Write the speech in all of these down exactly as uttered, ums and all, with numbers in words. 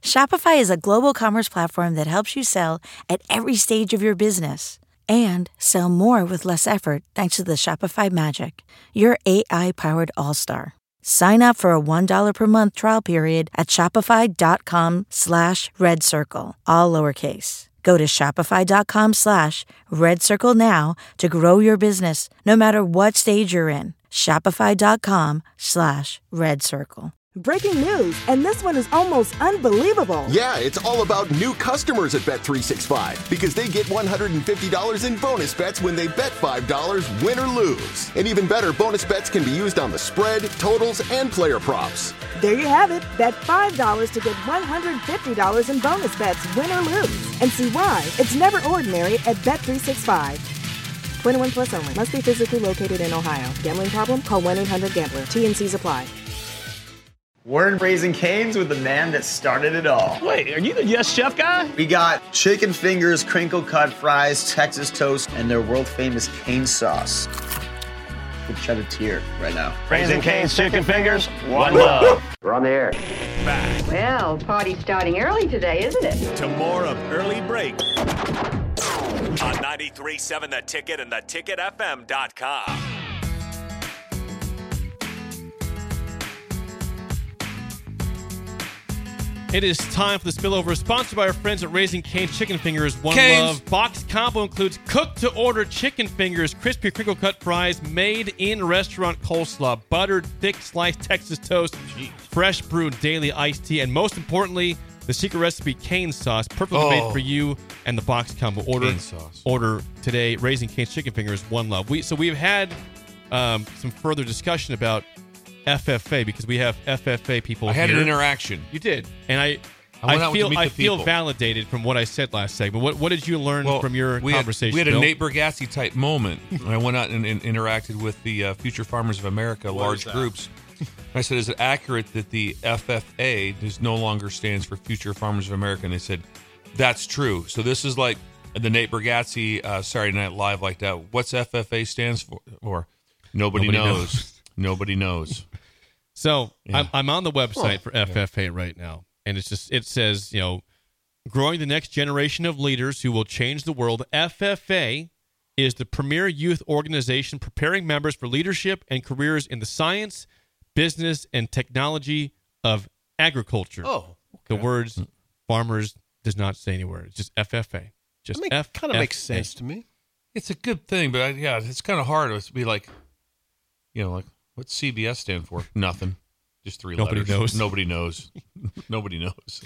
Shopify is a global commerce platform that helps you sell at every stage of your business and sell more with less effort thanks to the Shopify Magic, your A I-powered all-star. Sign up for a one dollar per month trial period at shopify.com slash red circle, all lowercase. Go to shopify.com slash red circle now to grow your business no matter what stage you're in. Shopify.com slash red circle. Breaking news, and this one is almost unbelievable. Yeah, it's all about new customers at Bet three sixty-five because they get one hundred fifty dollars in bonus bets when they bet five dollars, win or lose. And even better, bonus bets can be used on the spread, totals, and player props. There you have it. Bet five dollars to get one hundred fifty dollars in bonus bets, win or lose. And see why it's never ordinary at Bet three sixty-five. twenty-one plus only. Must be physically located in Ohio. Gambling problem? Call one eight hundred gambler. T N Cs apply. We're in Raising Cane's with the man that started it all. Wait, are you the Yes Chef guy? We got chicken fingers, crinkle cut fries, Texas toast, and their world famous cane sauce. We'll shed a tear right now. Raising Cane's chicken fingers, one love. We're on the air. Back. Well, party's starting early today, isn't it? To more of Early Break on ninety-three point seven The Ticket and the ticket f m dot com. It is time for the spillover, sponsored by our friends at Raising Cane's Chicken Fingers. One Cane's. Love. Box combo includes cooked-to-order chicken fingers, crispy crinkle-cut fries, made-in-restaurant coleslaw, buttered, thick-sliced Texas toast, Jeez. fresh brewed daily iced tea, and most importantly, the secret recipe cane sauce, perfectly Oh. made for you and the box combo. Order Cane sauce. Order today. Raising Cane's Chicken Fingers. One Love. We so we've had um, some further discussion about F F A because we have F F A people I had here. an interaction. You did, and I, I went I out to feel, meet I the feel people. validated from what I said last segment. What, what did you learn Well, from your we had, conversation? we had a Bill? Nate Bargatze type moment. And I went out and, and interacted with the uh, Future Farmers of America, What large is that? groups. I said, is it accurate that the F F A is no longer stands for Future Farmers of America? And they said, that's true. So this is like the Nate Bargatze uh, Saturday Night Live like that. What's F F A stands for? Or nobody, Nobody knows. knows. Nobody knows. So Yeah. I'm, I'm on the website Oh, for F F A right now, and it's just it says you know, growing the next generation of leaders who will change the world. F F A is the premier youth organization preparing members for leadership and careers in the science, business, and technology of agriculture. Oh, The okay. words farmers does not say anywhere. It's just F F A. Just That F. kind of makes sense to me. It's a good thing, but I, yeah, it's kind of hard to be like, you know, like, what's C B S stand for? Nothing. Just three Nobody letters. knows. Nobody knows. Nobody knows.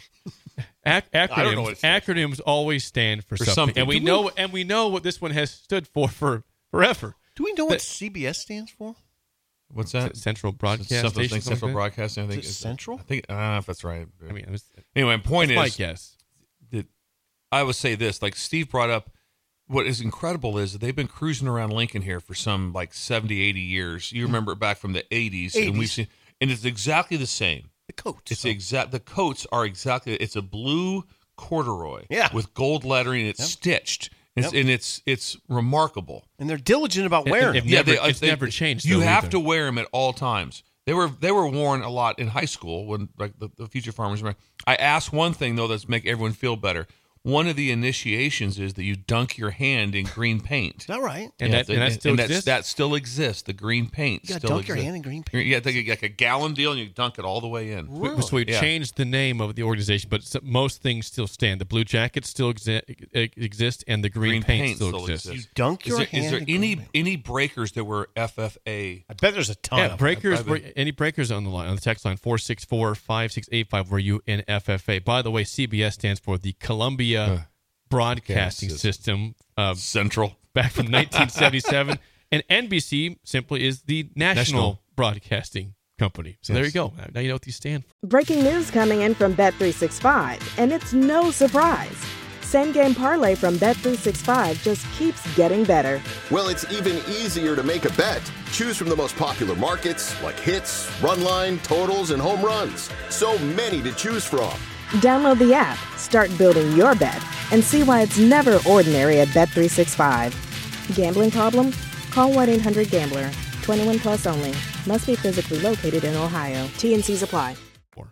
Ac- I don't know what acronyms it stands for. acronyms always stand for, For something. something. and we Do we- know and we know what this one has stood for for forever. Do we know The- what C B S stands for? What's that? Central Broadcast Something, Station. Central something like Broadcasting. I think Is it it's- Central? I think. I don't know if that's right. that? I mean, it was, anyway, my point that's my is guess. that I would say this. Like Steve brought up, what is incredible is that they've been cruising around Lincoln here for some like seventy, eighty years. You remember it back from the eighties, and we've eighties. seen, and it's exactly the same. The coat. It's the exact. The coats are exactly. It's a blue corduroy, Yeah. with gold lettering. It's Yep. stitched, it's, Yep. and it's it's remarkable. And they're diligent about And- wearing and- them. Never- they- it's they- never changed, You though, have either. to wear them at all times. They were they were worn a lot in high school when like the, the Future Farmers. I asked one thing though that's make everyone feel better. One of the initiations is that you dunk your hand in green paint. Is that right? And Yeah, that- and that still that's- exists? that still exists. The green paint You gotta still dunk your exists. hand in green paint? Yeah, take like a gallon deal and you dunk it all the way in. Really? So we Yeah. changed the name of the organization, but s- most things still stand. The blue jackets still exi- e- exist, and the green, paint, still, exists. You dunk Is your there, hand is there in any green paint. any breakers that were F F A? I bet there's a ton Yeah, of them. breakers. I've- Were, I've- any breakers on the line on the text line four six four five six eight five? Were you in F F A? By the way, C B S stands for the Columbia Uh, Broadcasting okay, System. Uh, Central. back from nineteen seventy-seven, and N B C simply is the National, National. Broadcasting Company. So there you Yes. go. Now you know what these stand for. Breaking news coming in from Bet three sixty-five, and it's no surprise. Same Game Parlay from Bet three sixty-five just keeps getting better. Well, it's even easier to make a bet. Choose from the most popular markets like hits, run line, totals, and home runs. So many to choose from. Download the app, start building your bet, and see why it's never ordinary at Bet three sixty-five. Gambling problem? Call one eight hundred gambler. twenty-one plus only. Must be physically located in Ohio. T N Cs apply.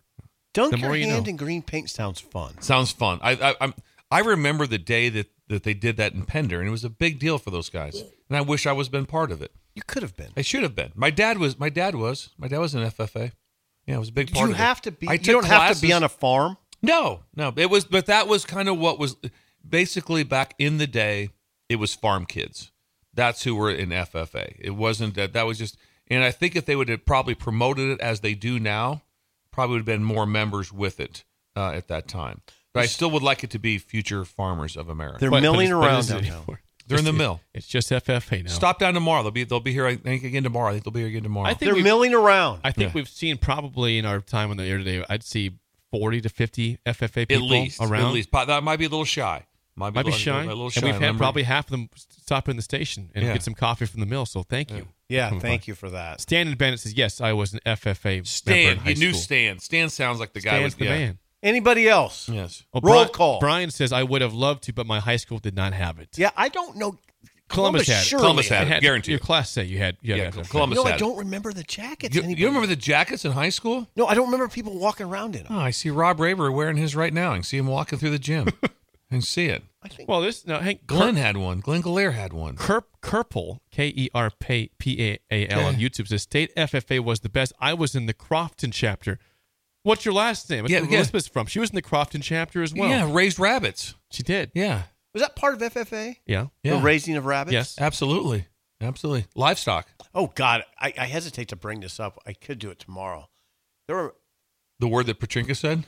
Dunk the your more you hand know. in green paint sounds fun. Sounds fun. I I I'm, I remember the day that, that they did that in Pender, and it was a big deal for those guys. And I wish I was been part of it. You could have been. I should have been. My dad was. My dad was. My dad was in F F A. Yeah, it was a big Did part you of it. have to be? I You took don't have to be classes- on a farm. No, no. It was, but that was kind of what was basically back in the day. It was farm kids. That's who were in F F A. It wasn't that. That was just. And I think if they would have probably promoted it as they do now, probably would have been more members with it uh, at that time. But I still would like it to be Future Farmers of America. They're But- but milling it's- but around is it downtown. anymore? They're in the It's- mill. It's just F F A now. Stop down tomorrow. They'll be. They'll be here. I think again tomorrow. I think they'll be here again tomorrow. I think They're we've- milling around. I think Yeah. we've seen probably in our time on the air today, I'd see forty to fifty F F A at people least around. At least. That might be a little shy. Might be, Might be a little, shy. A little and shy. we've had Remember- probably half of them stop in the station and Yeah. get some coffee from the mill. So thank you. Yeah, Come thank by. you for that. Stan and Bennett says, yes, I was an F F A member in Stan. high You knew school. Stan. Stan sounds like the guy. Stan's with the yeah. man. Anybody else? Yes. Well, Roll Bri- call. Brian says, I would have loved to, but my high school did not have it. Yeah, I don't know. Columbus had it. surely Columbus had it. Had- guarantee Your it. class say you had, you had Yeah, F F A. Columbus No, I had it. don't remember the jackets. You, Anybody- you remember the jackets in high school? No, I don't remember people walking around in them. Oh, I see Rob Raver wearing his right now. I can see him walking through the gym. I can see it. I think. Well, this, no, Hank, Glenn had one. Glenn Galaire had one. Kerp, Kerpel, K E R P A A L on YouTube says, State F F A was the best. I was in the Crofton chapter. What's your last name? That's Yeah, where yeah. Elizabeth's from. She was in the Crofton chapter as well. Yeah, raised rabbits. She did. Yeah. Was that part of F F A? Yeah. Yeah. The raising of rabbits? Yes. Absolutely. Absolutely. Livestock. Oh, God. I, I hesitate to bring this up. I could do it tomorrow. There were. The word that Petrinka said?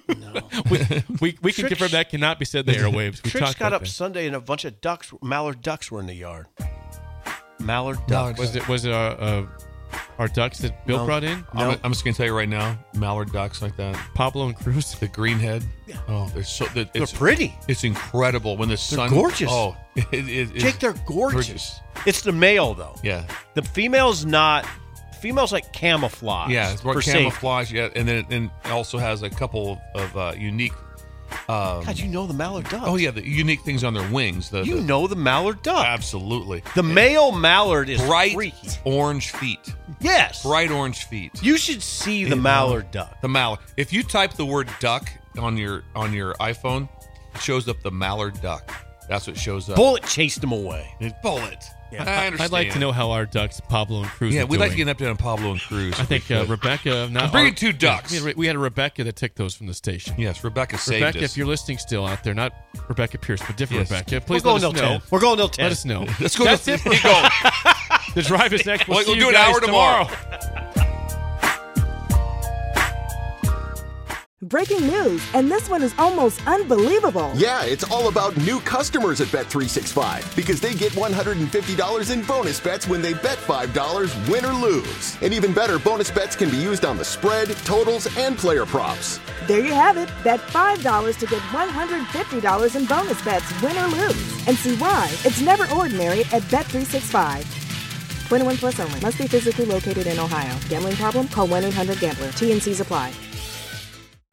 we we, we can Trish- confirm that cannot be said in the airwaves. We Trix talked got about up that. Sunday and a bunch of ducks, mallard ducks were in the yard. Mallard Mallard ducks. Was it was it our, uh, our ducks that Bill No. brought in? No. I'm, I'm just going to tell you right now, mallard ducks like that. Pablo and Cruz. The green head. Oh, they're so. They're, They're it's, pretty. It's incredible when the sun. gorgeous. Oh, it, it, it's Jake, they're gorgeous. It's the male, though. Yeah. The female's not. Female's like camouflage. Yeah, it's more for safety. camouflage. Yeah, and then it, and it also has a couple of uh, unique. Um, God, you know the mallard duck. oh yeah, the unique things on their wings. The, You the, know the mallard duck. absolutely The male mallard is bright freaky. orange feet. Yes. Bright orange feet. You should see the Yeah. mallard duck. The mallard. If you type the word duck on your on your iPhone, it shows up the mallard duck. That's what shows up. Bullet chased him away. Bullet. Yeah. I understand. I'd like to know how our ducks, Pablo and Cruz, Yeah, are we'd like to doing. get an update on Pablo and Cruz. I think uh, Rebecca. Not I'm bringing our- two ducks. We had, we had a Rebecca that took those from the station. Yes, Rebecca saved Rebecca, us. if you're listening still out there, not Rebecca Pierce, but different Yes. Rebecca, please We're let going us till know. ten. We're going till ten. Let us know. Let's go. That's to, it for there you go. The drive is next. We'll, We'll see do you an guys hour tomorrow. Breaking news, and this one is almost unbelievable. Yeah, it's all about new customers at Bet three sixty-five because they get one hundred fifty dollars in bonus bets when they bet five dollars, win or lose. And even better, bonus bets can be used on the spread, totals, and player props. There you have it. Bet five dollars to get one hundred fifty dollars in bonus bets, win or lose. And see why it's never ordinary at Bet three sixty-five. twenty-one plus only. Must be physically located in Ohio. Gambling problem? Call one eight hundred gambler. T N Cs apply.